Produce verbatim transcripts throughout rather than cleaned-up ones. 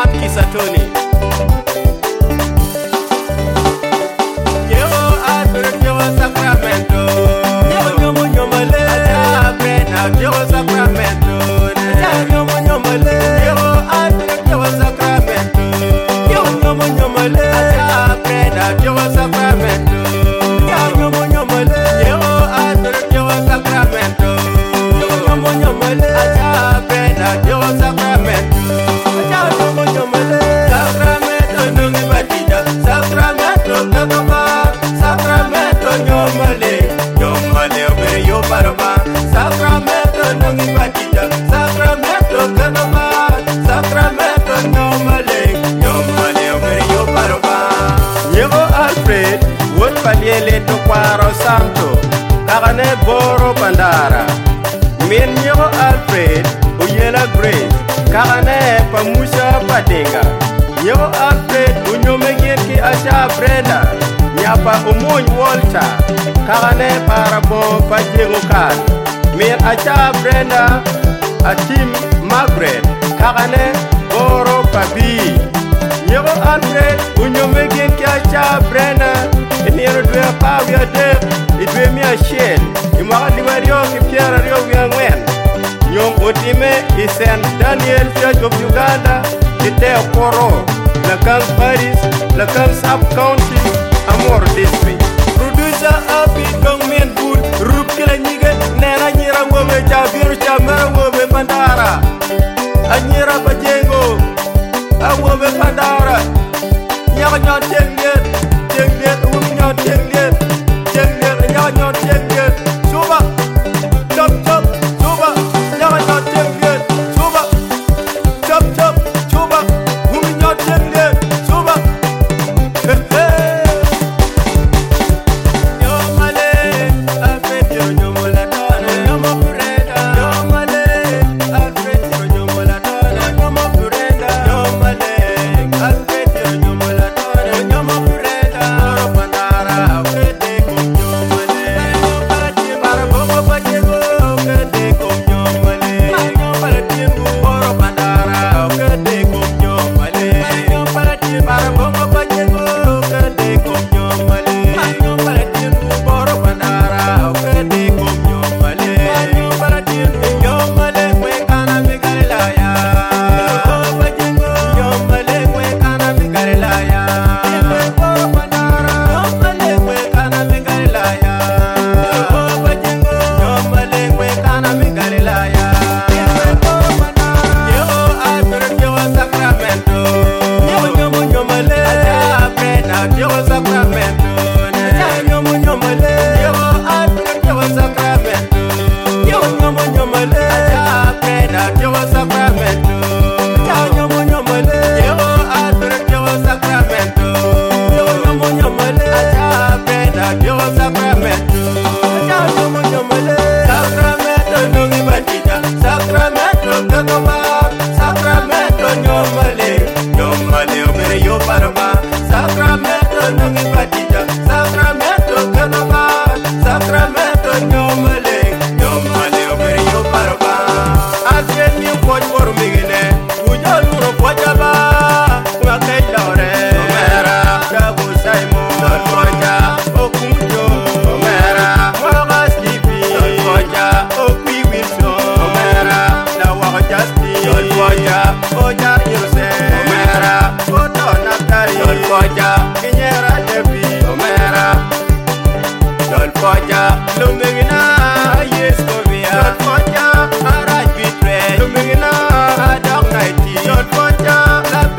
Sam Kisatoni. Yo Alfred yo Sacramento. Yo nyomo nyomale. Aja Brenda yo Sacramento. Aja nyomo nyomale. Yo Alfred yo Sacramento. Yo nyomo nyomale. Aja Brenda yo Sacramento. Yo nyomo nyomale. Yo Alfred yo Sacramento. Yo nyomo nyomale. Aja Brenda yo Sacramento. Aja nyomo nyomale. Sacramento nungi batida. Sacramento kakaba. Sacramento nyomale. Nyomale obere yo baraba. Sacramento nungi batida. Sacramento kakaba. Sacramento nyomale. Nyomale obere yo baraba. Yego Alfred wot paliele to kwaro santo. Kagane boro pandara. Min yego Alfred uyela Grace. Kagane pamusha patinga. Yego Alfred unyome ki asha Brenda. Nyapa umuny Walter. Kagane parabo pajengo kan. Min asha Brenda atim Margaret. Kagane boro pabi. Yego Alfred unyome ki asha Brenda. Iniro dwe pa wia de. Idwe mi a shen. Imaka liwario ki piara rio wia ngwen. Nyom otime i Saint Daniel Church of Uganda. Ite Koro. Lakang Paris. Lakang Sub-County. Amor District. Producer Abi Dongmen Bud. Rup kila nyige. Nena nyira ngome cha biru cha mera ngome pandara. Anyira pajengo. Ngome pandara. Nyaka nyon tenget. Tenget. Umi nyon tenget. Tenget. Nyaka nyon tenget. Suba. Chop chop. Suba. Nyaka nyon tenget. Suba. Chop chop. Suba. Umi nyon tenget. Suba. Hey hey. Nyomale. Alfred yo nyomola tone. Nyomo Brenda. Nyomale. Alfred yo nyomola tone. Nyomo Brenda. Nyomale. Alfred yo nyomola tone. Nyomo Brenda. Oro pandara. Kete kum nyomale. Nyomala timbara bobo pachego. Kete kum nyomale. Nyomala timbu. Oro pandara. Kete kum nyomale. Nyomala timbara bobo pachego. Kete kum nyomale. Nyomala timbu. Oro pandara. Kete kum nyomale. Nyomala timbu. Nyomale kwe kana migalaya. Pachego. Nyomale kwe kana migalaya. Oro pandara. Nyomale kwe kana migalaya. Pachego. Nyomale kwe kana migalaya. Yo Alfred yo Sacramento. Yo nyomo nyomale. Aja Brenda yo Sacramento. Aja nyomo nyomale. Yo Alfred yo Sacramento. Yo nyomo nyomale. Aja Brenda yo Sacramento. Aja nyomo nyomale. Yo Alfred yo Sacramento. Yo nyomo nyomale. Aja Brenda yo Sacramento. Aja nyomo nyomale. Sacramento nungi batida. Sacramento kakaba. Sacramento nyomale. Nyomale obere yo baraba. Sacramento nungi batida. Sacramento kakaba. Sacramento nyomale. Nyomale obere yo baraba. Alfred mi kwoj boru migine. Ujol muro kwojaba. Ngakai laure. Omera. Jabu Simon. Don koja. Okunjo. Omera. Mwaga Stevie. Don koja. Okwi Wilson. Omera. Lawa Justin. Don koja. Koja Yose. Omera. Oto Naftali. Don koja. Kinyera Devi. Omera. Don koja. Lumingina. Yes Kovia. Don koja. Araj Bitre. Lumingina. Adok Naiti. Don koja.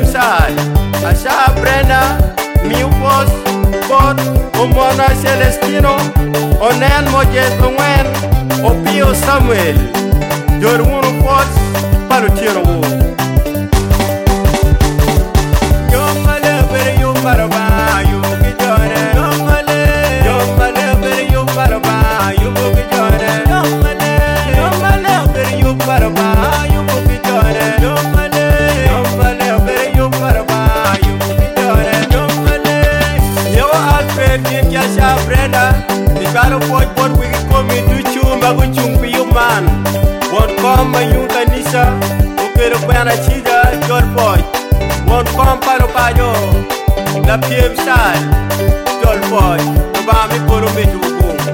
Sal, Asha Brenda, Miupos, Bot, Omona Celestino, Onen Mojes Ongwen, Opio Samuel, Jorwunu Fox, Palutino Wu. Yomale, where you barba, you be joined. Yomale, Yomale, where you barba, you be joined. Yomale, Yomale, where you barba, you be joined. Yomale, Yomale, where you barba, you be joined. Yomale, yo Alfred, you Asha Brenda, the battle point, what we come into Chumba, which you be your man. One come you Kanisa, okay, the Panachida, your boy. One come Palo Payo, La P M Sal, your boy, the Bami Porometu.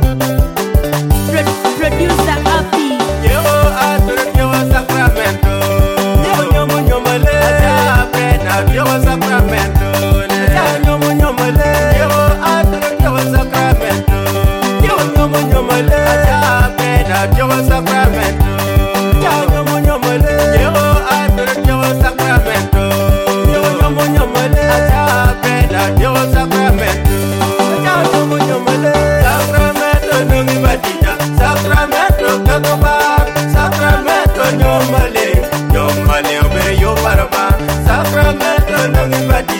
Producer Happy. Yo, I yo Sacramento. Yo, yo, yo, male. Yo, Sacramento. Yo, yo, male. Yo, I yo Sacramento. Yo, yo, yo, male. Yo, Sacramento. Yo, yo, male. Yo, I yo Sacramento. Yo, yo, male. Yo, Sacramento. Yo, yo, male. Sacramento, no me batida. Sacramento, Kakoba. Sacramento, Nyomale. Nyomale, obey your barba. Sacramento, no me batida.